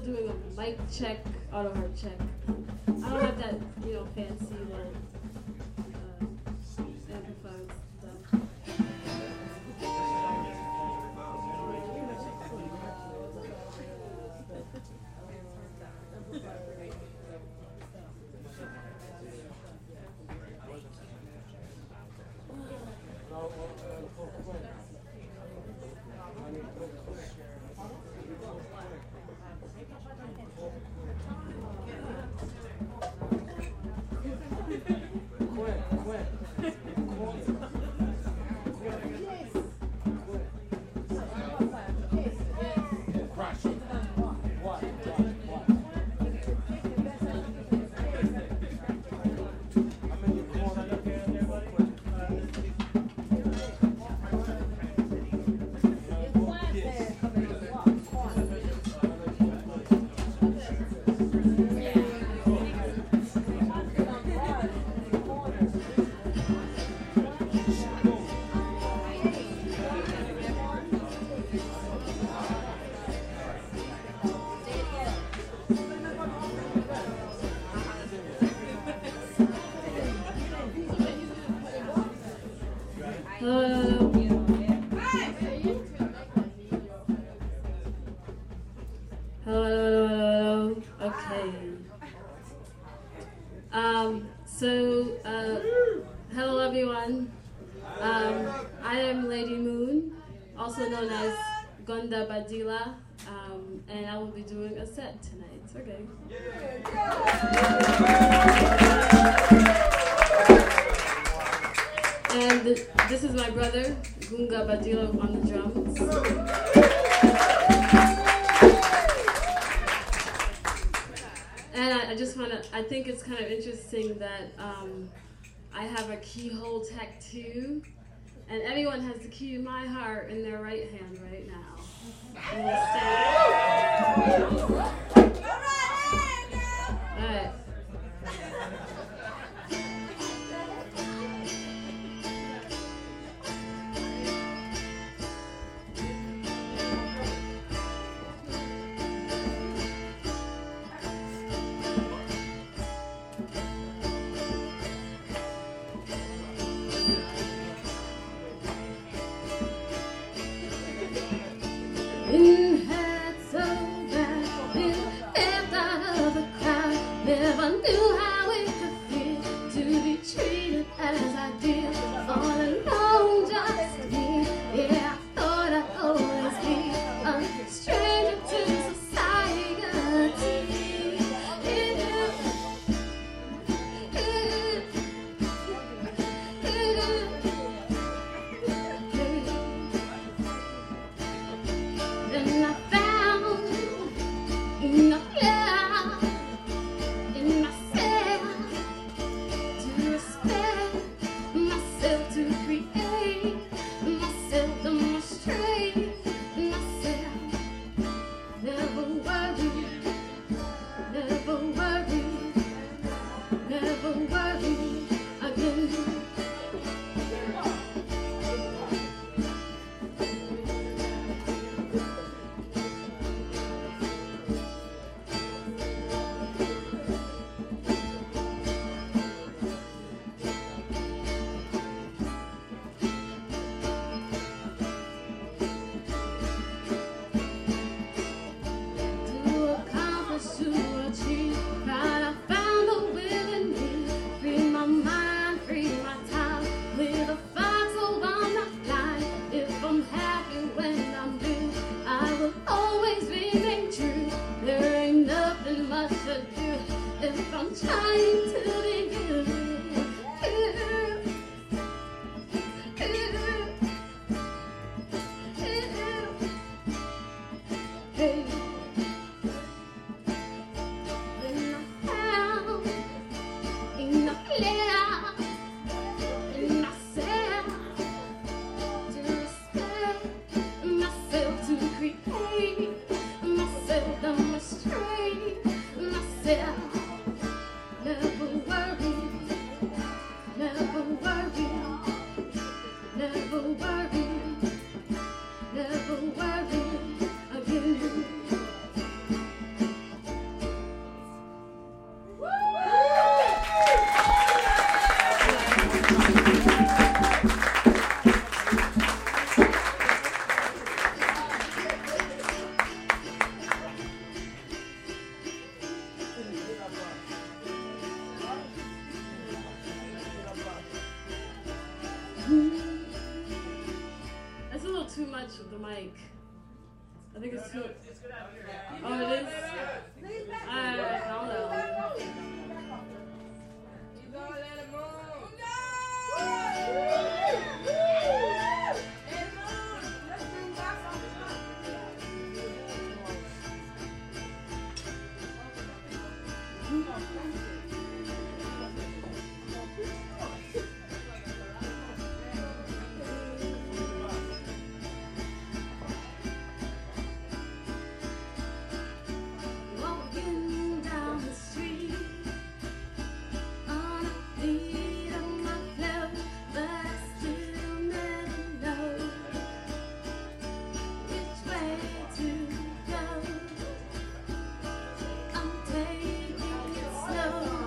doing a mic check, auto heart check. I don't have that, fancy little amplifier stuff. Hello. Okay. Hello everyone. I am Lady Moon, also known as Gonda Badila, and I will be doing a set tonight. Okay. And this is my brother, Gunga Badila, on the drums. And I think it's kind of interesting that I have a keyhole tattoo, and everyone has the key to my heart in their right hand right now. All right. Never knew how it could feel to be treated as I did. All alone, just me. Yeah, I thought I'd always be a stranger to society. And I found enough love in myself to respect myself, to create myself, demonstrate myself. Never worry, never worry, never worry again. If I'm trying to be good, hey. When I found enough love in myself to respect myself, to create myself, demonstrate myself. Never worry, never worry, never worry, never worry again. with the mic. I think it's too. Oh, it is? Alright, hold on. You gonna let it move? Walking down the street on a beat of my flow, but I still never know which way to go. I'm taking it slow.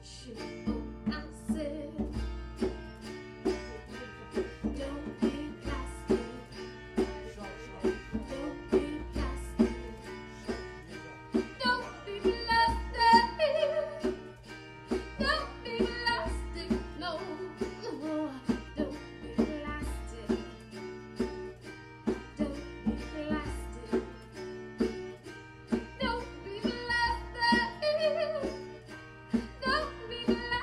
shoot. Oh, I said, don't be plastic. Don't be plastic. Don't be plastic. Don't be plastic. No, no, don't be plastic. Don't be plastic. Don't be plastic. Don't be plastic.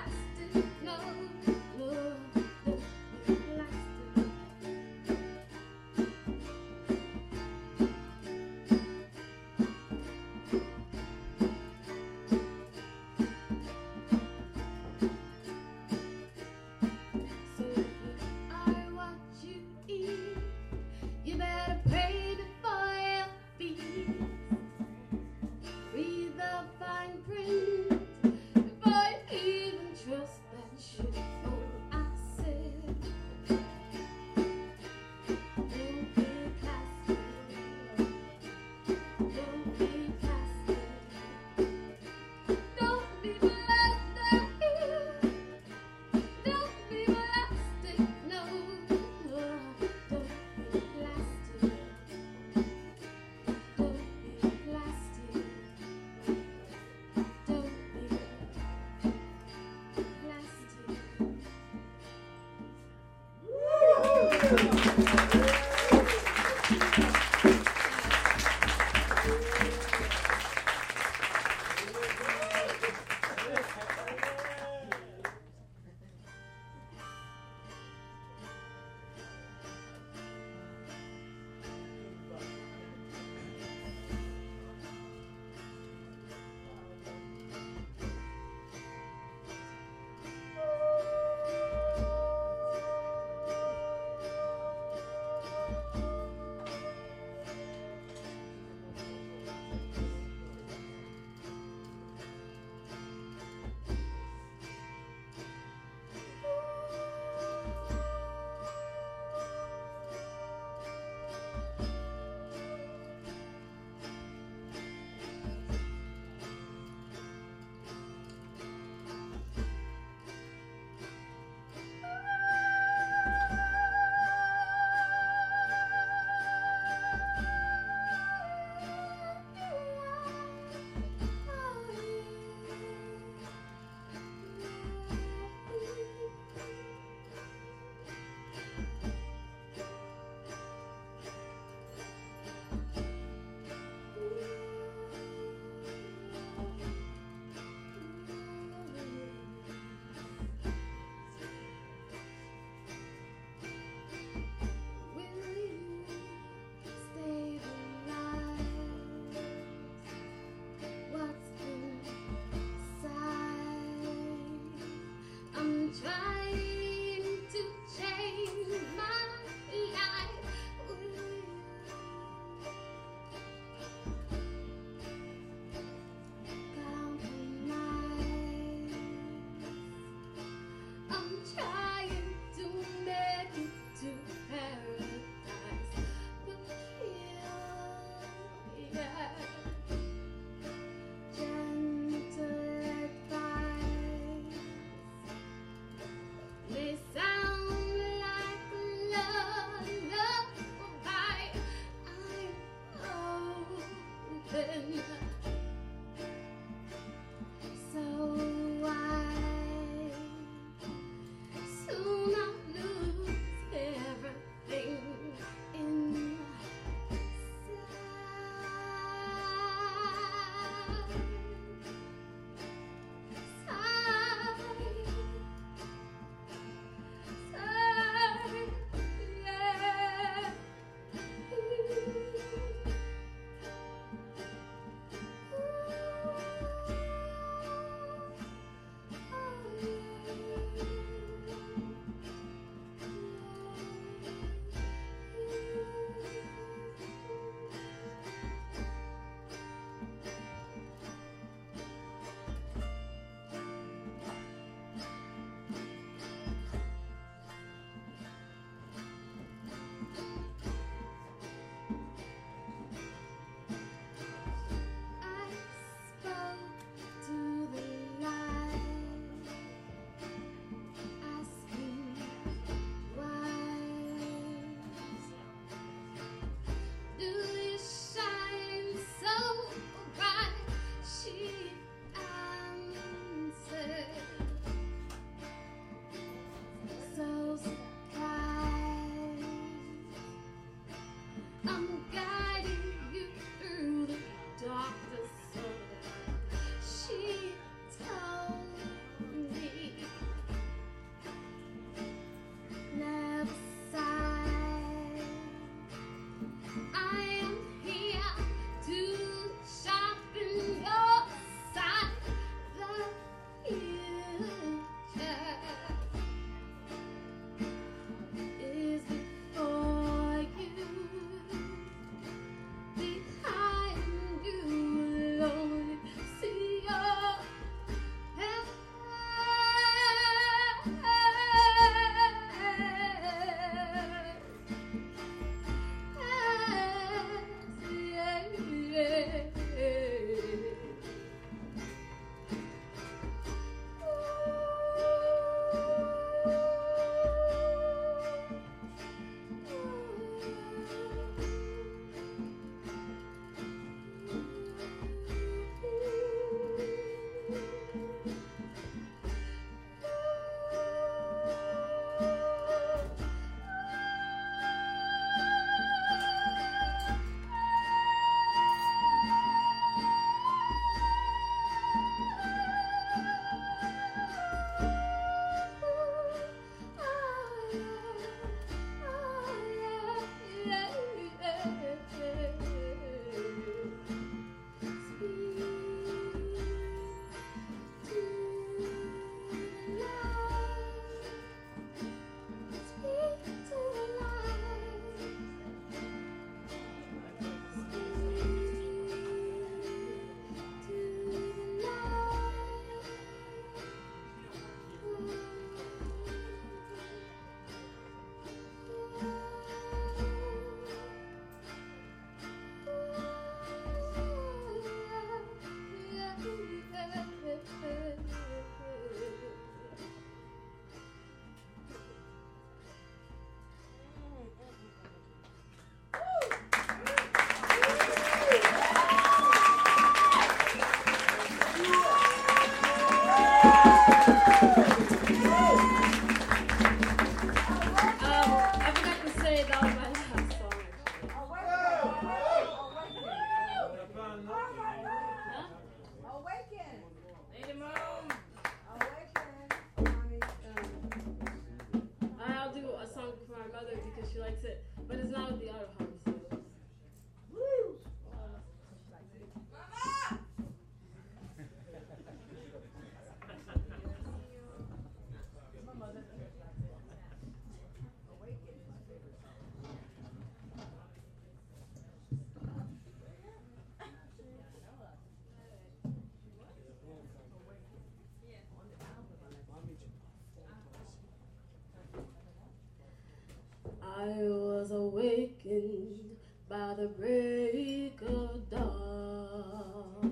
I was awakened by the break of dawn.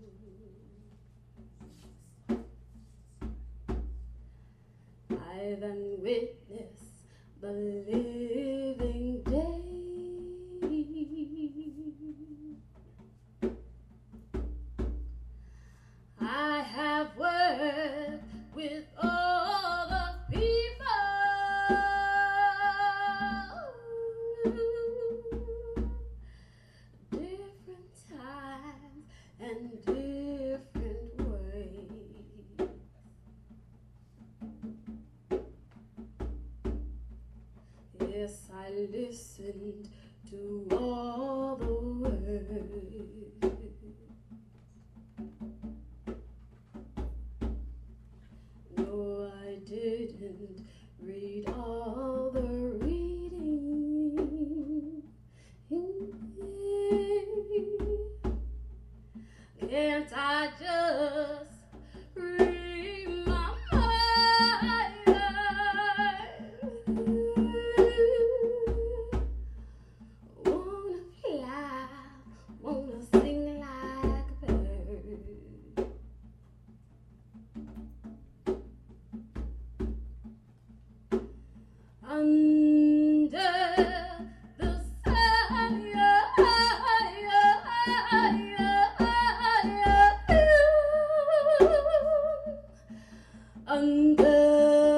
I then witnessed the living day. I have worked with all the people, different times and different ways. Yes, I listened to all the words. No, I didn't read all the reading. Can't I just read my mind? Wanna fly, wanna sing like a bird. Under the under